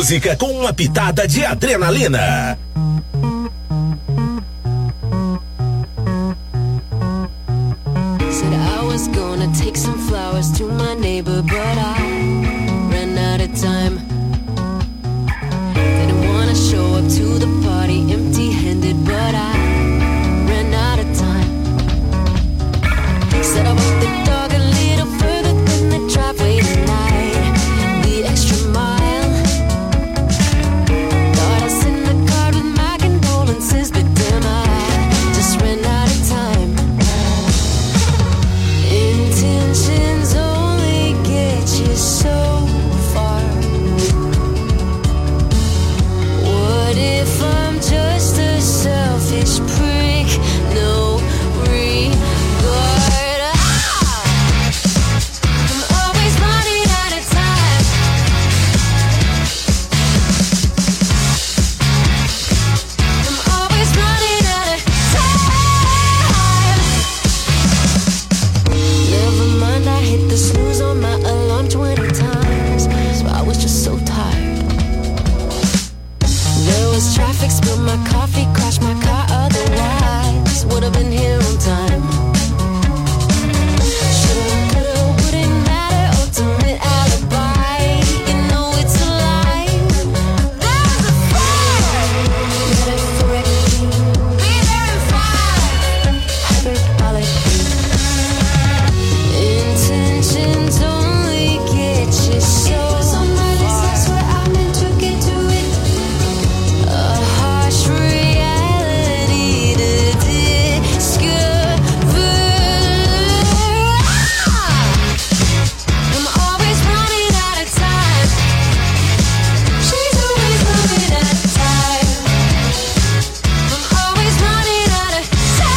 música com uma pitada de adrenalina. Said I was gonna take some flowers to my neighbor, but I ran out of time. Didn't wanna show up to the party empty-handed, but I ran out of time. Said I walked the dog a little further than the driveway tonight, the extra mile. Thought I'd send a card with my condolences, but damn, I just ran out of time. Intentions only get you so far. What if I'm just a selfish prick? No regard. I'm always running out of time. I'm always running out of time. Never mind, I hit the snooze on my alarm 20 times, so I was just so tired. There was traffic, spilled my coffee, crashed my car, otherwise would have been here on time. Shoulda, coulda, wouldn't matter, ultimate alibi. You know it's a lie. There was a fire. Metaphorically, be there in 5. Hyperbolically. Intentions only get you so far. That's where I meant to get to it. A harsh reality to discover. I'm always running out of time. She's always running out of time. I'm always running out of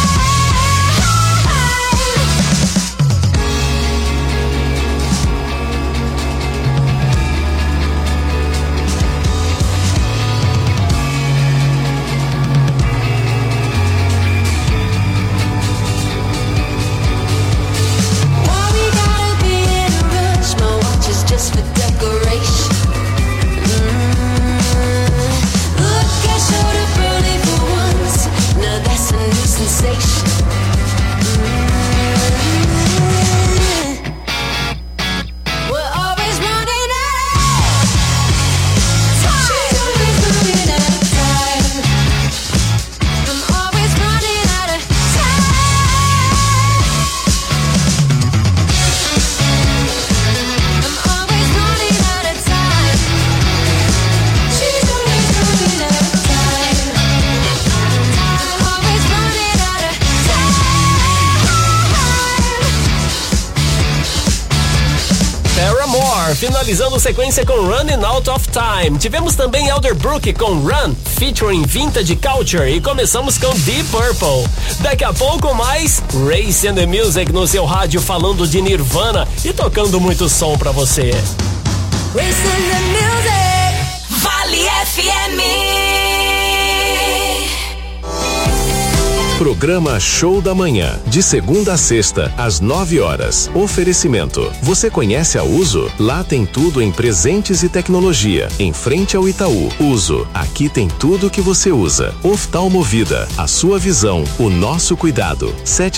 Why we gotta be in a rush? My watch is just for decoration. Look, I showed up early for once. Now that's a new sensation. We're always running out of time. She's always running out of time. I'm always running out of time. I'm always running out of time. She's always running out of time. I'm always running out of time. Paramore, finalizando sequência com Running Out of Time. Tivemos também Elderbrook com Run, featuring Vintage Culture, e começamos com Deep Purple. Daqui a pouco mais Race and the Music no seu rádio, falando de Nirvana e tocando muito som pra você. Race in the music. Vale FM. Programa Show da Manhã, de segunda a sexta, às 9 horas. Oferecimento. Você conhece a Uso? Lá tem tudo em presentes e tecnologia. Em frente ao Itaú. Uso. Aqui tem tudo que você usa. Oftalmovida. A sua visão, o nosso cuidado.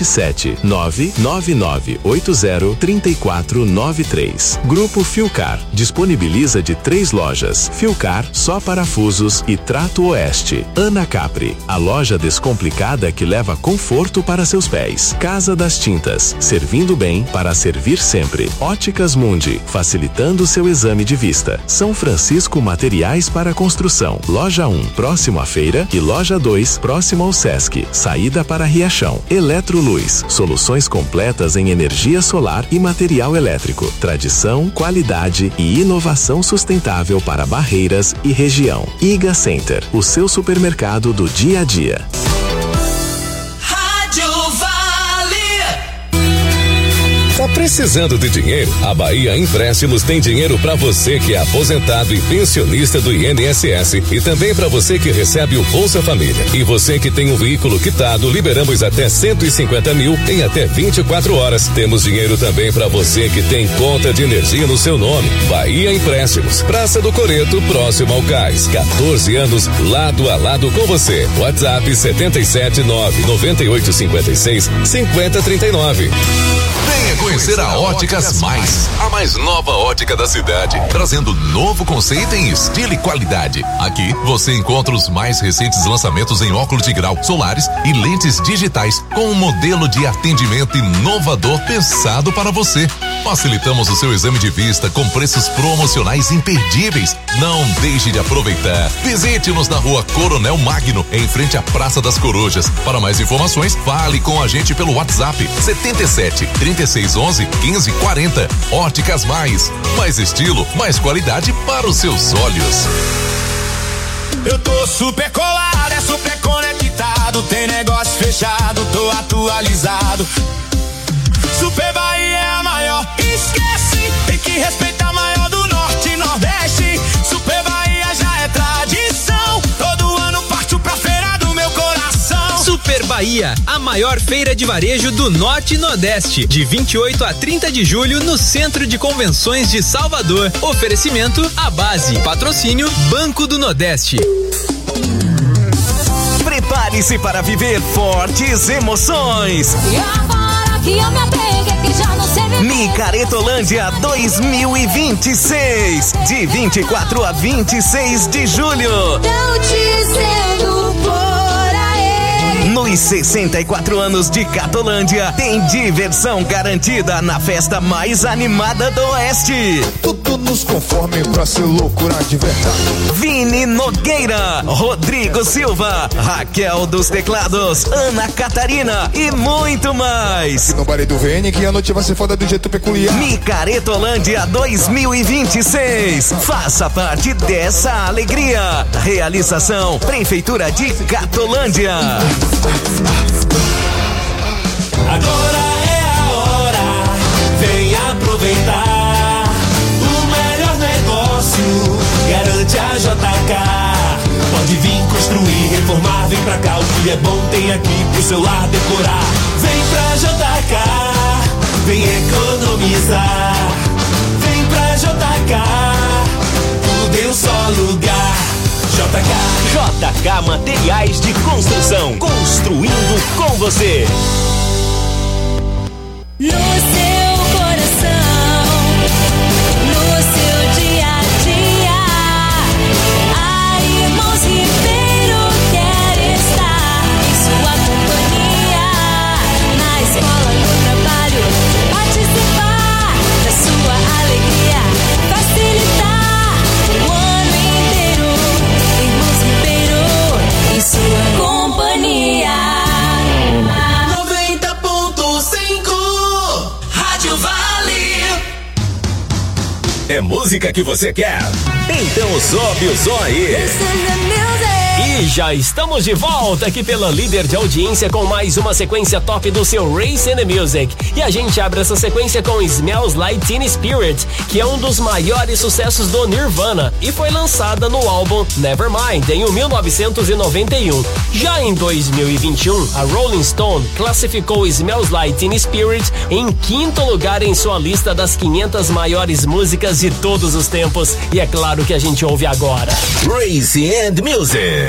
77999803493. Grupo Filcar. Disponibiliza de 3 lojas. Filcar, só parafusos e Trato Oeste. Ana Capri. A loja descomplicada que leva conforto para seus pés. Casa das Tintas, servindo bem para servir sempre. Óticas Mundi, facilitando seu exame de vista. São Francisco Materiais para Construção. Loja 1, próximo à feira, e Loja 2, próximo ao Sesc. Saída para Riachão. Eletroluz, soluções completas em energia solar e material elétrico. Tradição, qualidade e inovação sustentável para Barreiras e região. Iga Center, o seu supermercado do dia a dia. Tá Precisando de dinheiro? A Bahia Empréstimos tem dinheiro para você que é aposentado e pensionista do INSS e também para você que recebe o Bolsa Família. E você que tem um veículo quitado, liberamos até 150 mil em até 24 horas. Temos dinheiro também para você que tem conta de energia no seu nome. Bahia Empréstimos, Praça do Coreto, próximo ao Cais. 14 anos, lado a lado com você. WhatsApp 779-9856-5039. Venha conhecer a Óticas Mais, a mais nova ótica da cidade, trazendo novo conceito em estilo e qualidade. Aqui você encontra os mais recentes lançamentos em óculos de grau, solares e lentes digitais, com um modelo de atendimento inovador pensado para você. Facilitamos o seu exame de vista com preços promocionais imperdíveis. Não deixe de aproveitar. Visite-nos na Rua Coronel Magno, em frente à Praça das Corujas. Para mais informações, fale com a gente pelo WhatsApp 77 3611 1540. Óticas Mais estilo, mais qualidade para os seus olhos. Eu tô super colado, é super conectado, tem negócio fechado, tô atualizado. Super Bahia é a maior, esquece, tem que respeitar a maior do Norte e Nordeste. Super Bahia já é tradição, todo ano parto pra feira do meu coração. Super Bahia, a maior feira de varejo do Norte e Nordeste, de 28 a 30 de julho no Centro de Convenções de Salvador. Oferecimento A Base, patrocínio Banco do Nordeste. Prepare-se para viver fortes emoções. E agora que eu me apeguei, que já não sei viver. Micaretolândia 2026, de 24 a 26 de julho. Tão dizendo por aí. Nos 64 anos de Catolândia, tem diversão garantida na festa mais animada do Oeste. Tudo nos conforme pra ser loucura de verdade. Vini Nogueira, Rodrigo Silva, Raquel dos Teclados, Ana Catarina e muito mais. No baile do VN que a noite vai ser foda do jeito peculiar. Micaretolândia 2026. Faça parte dessa alegria. Realização Prefeitura de Catolândia. Agora é a hora, vem aproveitar. O melhor negócio garante a JK. Pode vir construir, reformar, vem pra cá. O que é bom tem aqui pro seu lar decorar. Vem pra JK, vem economizar. Vem pra JK, tudo em um só lugar. JK Materiais de Construção, construindo com você. No seu coração, no seu dia a dia, a Irmãos Ribeiro quer estar em sua companhia. Na escola, no trabalho, participar da sua alegria, facilitar o ano inteiro. Irmãos Ribeiro em sua companhia. 90.5 Rádio Vale. É música que você quer? Então sobe o som aí. E já estamos de volta aqui pela líder de audiência com mais uma sequência top do seu Race and the Music. E a gente abre essa sequência com Smells Like Teen Spirit, que é um dos maiores sucessos do Nirvana e foi lançada no álbum Nevermind em 1991. Já em 2021, a Rolling Stone classificou Smells Like Teen Spirit em 5º lugar em sua lista das 500 maiores músicas de todos os tempos. E é claro que a gente ouve agora. Race and Music.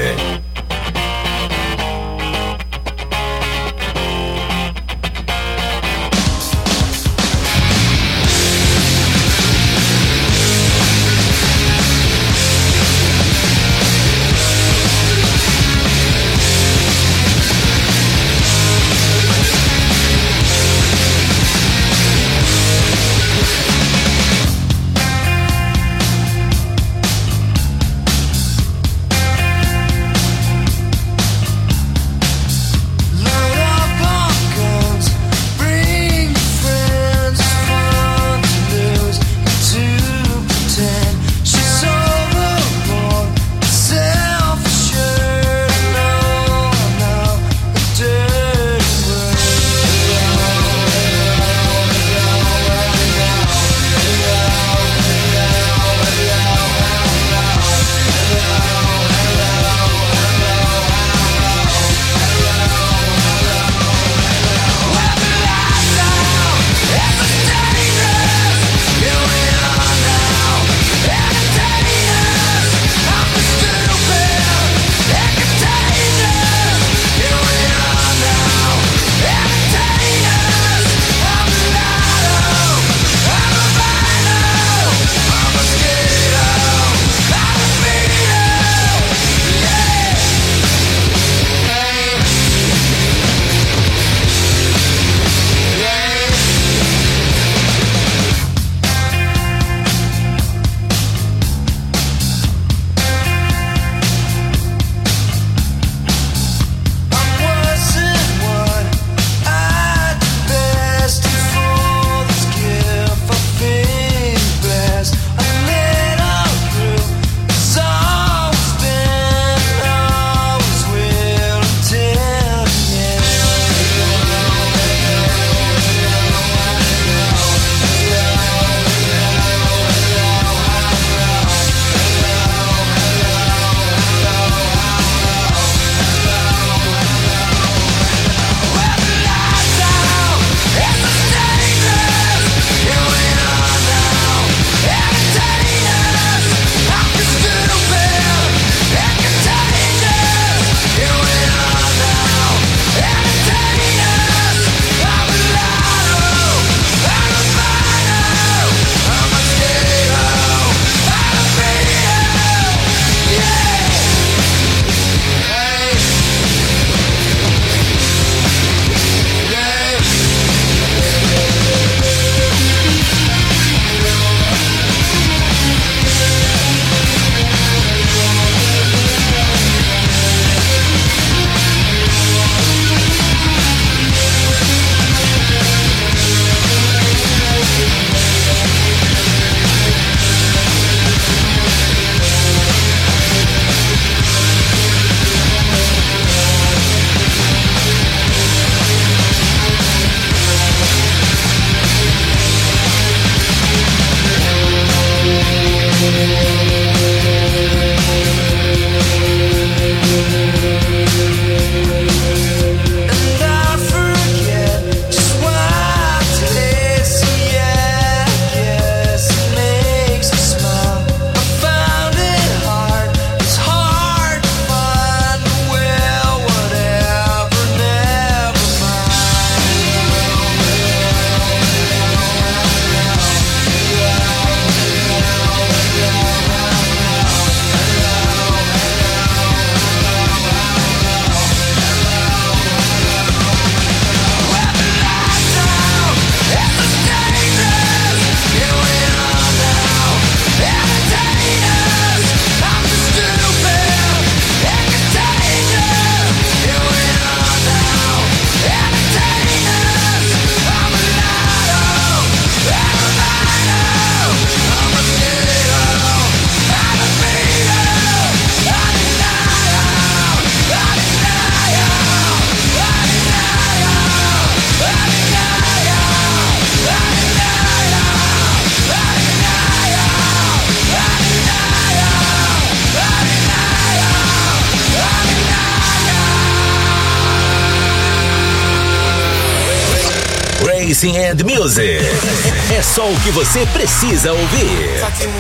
Racing and Music. É só o que você precisa ouvir.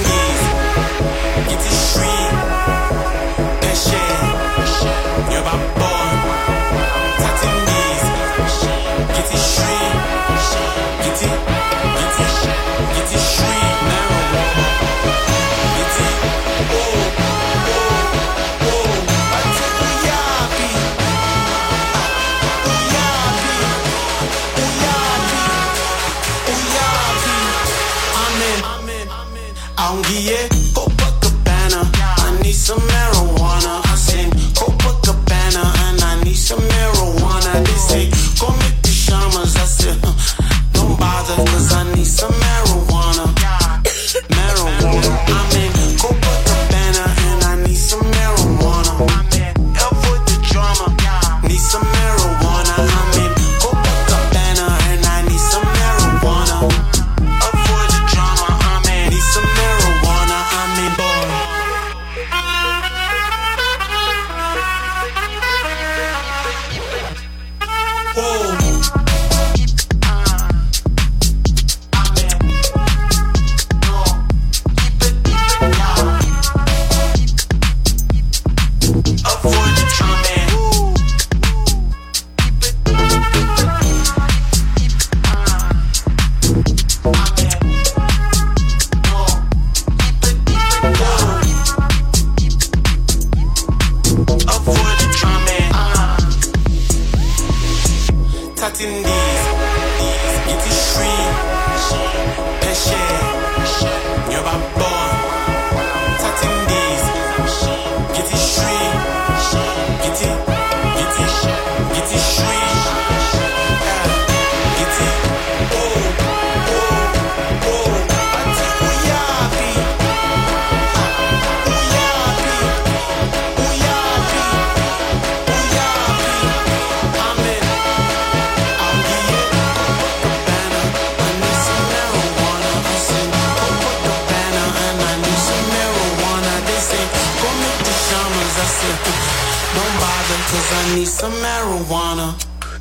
Yeah, Copacabana, I need some marijuana. I sing Copacabana and I need some marijuana. They say, go make the shamas. I said, don't bother, cause I need some marijuana. Marijuana, I'm in Copacabana and I need some marijuana. Avoid the drama, need some marijuana. I'm in Copacabana and I need some marijuana. Avoid the drama, I'm in, need some marijuana. I'm in don't bother, cause I need some marijuana.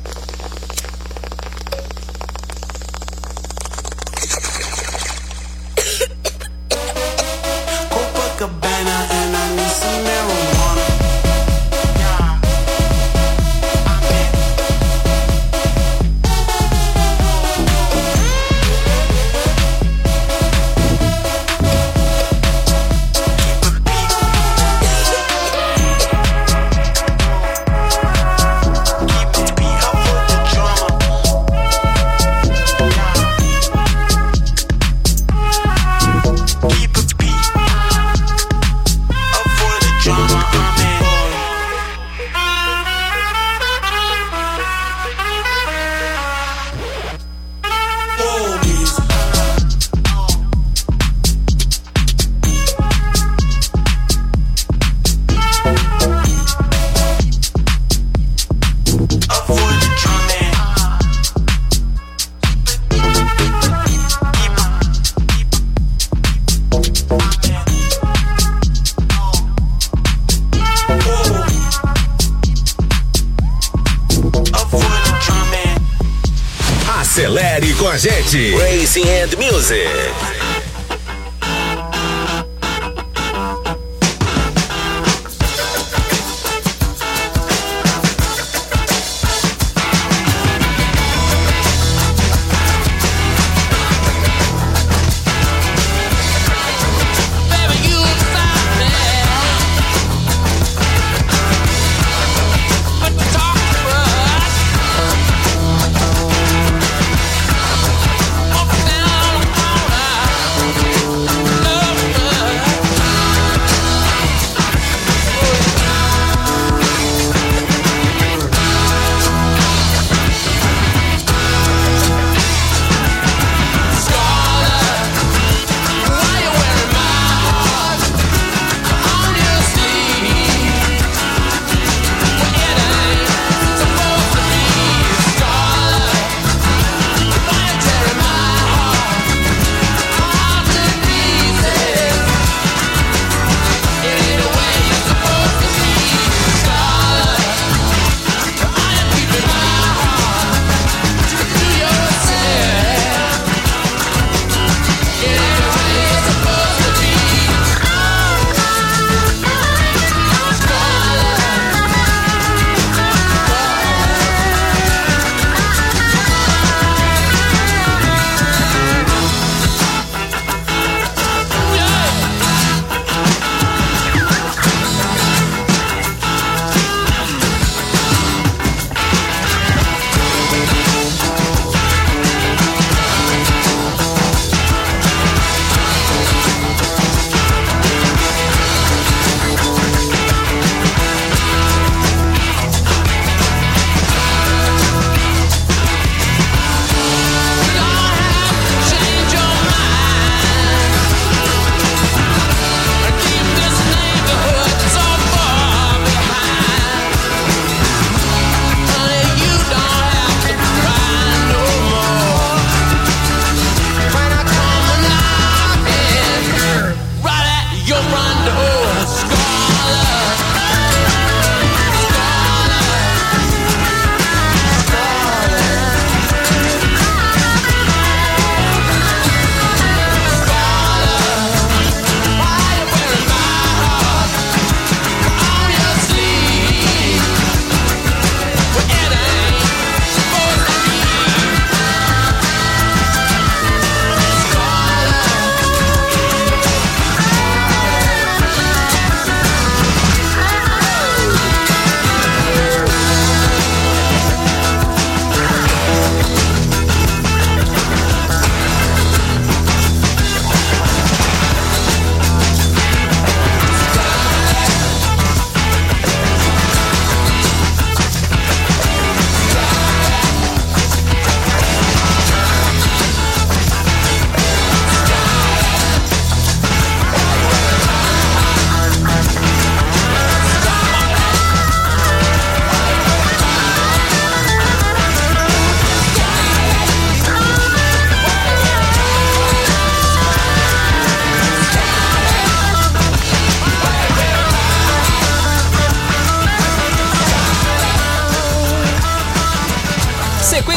Copacabana and I need some marijuana. Acelere com a gente. Racing and Music. Down the corner.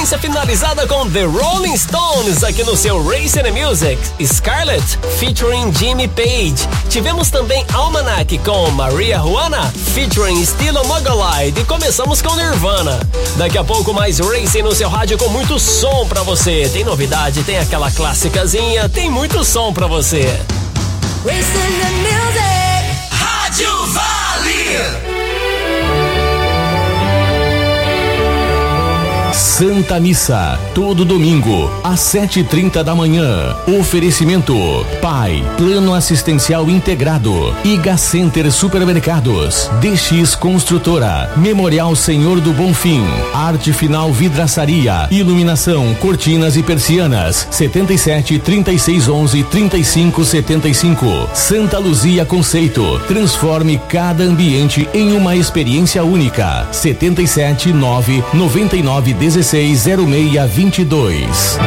sequência finalizada com The Rolling Stones aqui no seu Racing Music. Scarlett, featuring Jimmy Page. Tivemos também Almanac com Maria Juana, featuring Stilo Mogolide. E começamos com Nirvana. Daqui a pouco mais Racing no seu rádio com muito som pra você. Tem novidade, tem aquela clássicazinha, tem muito som pra você. Racing the music. Rádio Vale. Santa Missa, todo domingo, às 7h30 da manhã. Oferecimento: PAI, Plano Assistencial Integrado, Iga Center Supermercados, DX Construtora, Memorial Senhor do Bonfim, Arte Final Vidraçaria, Iluminação, Cortinas e Persianas, 77 36 11 35 75. Santa Luzia Conceito, transforme cada ambiente em uma experiência única. 77 9 99 16 0622.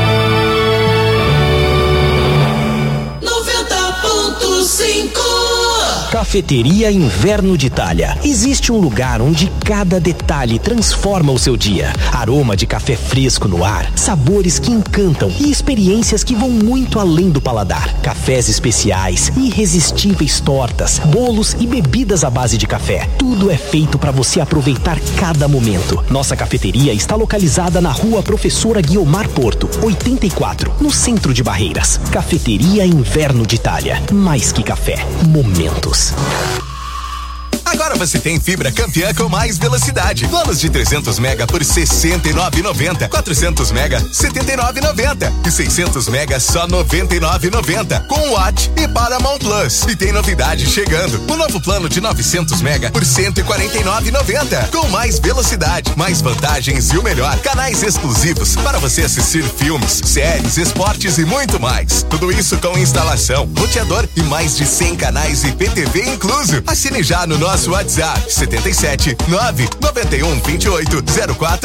90.5. Cafeteria Inverno de Itália. Existe um lugar onde cada detalhe transforma o seu dia. Aroma de café fresco no ar, sabores que encantam e experiências que vão muito além do paladar. Cafés especiais, irresistíveis tortas, bolos e bebidas à base de café. Tudo é feito para você aproveitar cada momento. Nossa cafeteria está localizada na Rua Professora Guiomar Porto, 84, no centro de Barreiras. Cafeteria Inverno de Itália. Mais que café, momentos. Agora você tem fibra campeã com mais velocidade. Planos de 300 mega por R$ 69,90. 400 mega, R$ 79,90. E 600 mega, só R$ 99,90. Com Watt e Paramount Plus. E tem novidade chegando. O novo plano de 900 mega por R$ 149,90. Com mais velocidade, mais vantagens e o melhor, canais exclusivos para você assistir filmes, séries, esportes e muito mais. Tudo isso com instalação, roteador e mais de 100 canais IPTV incluso. Assine já no nosso WhatsApp 77 9 91 28 04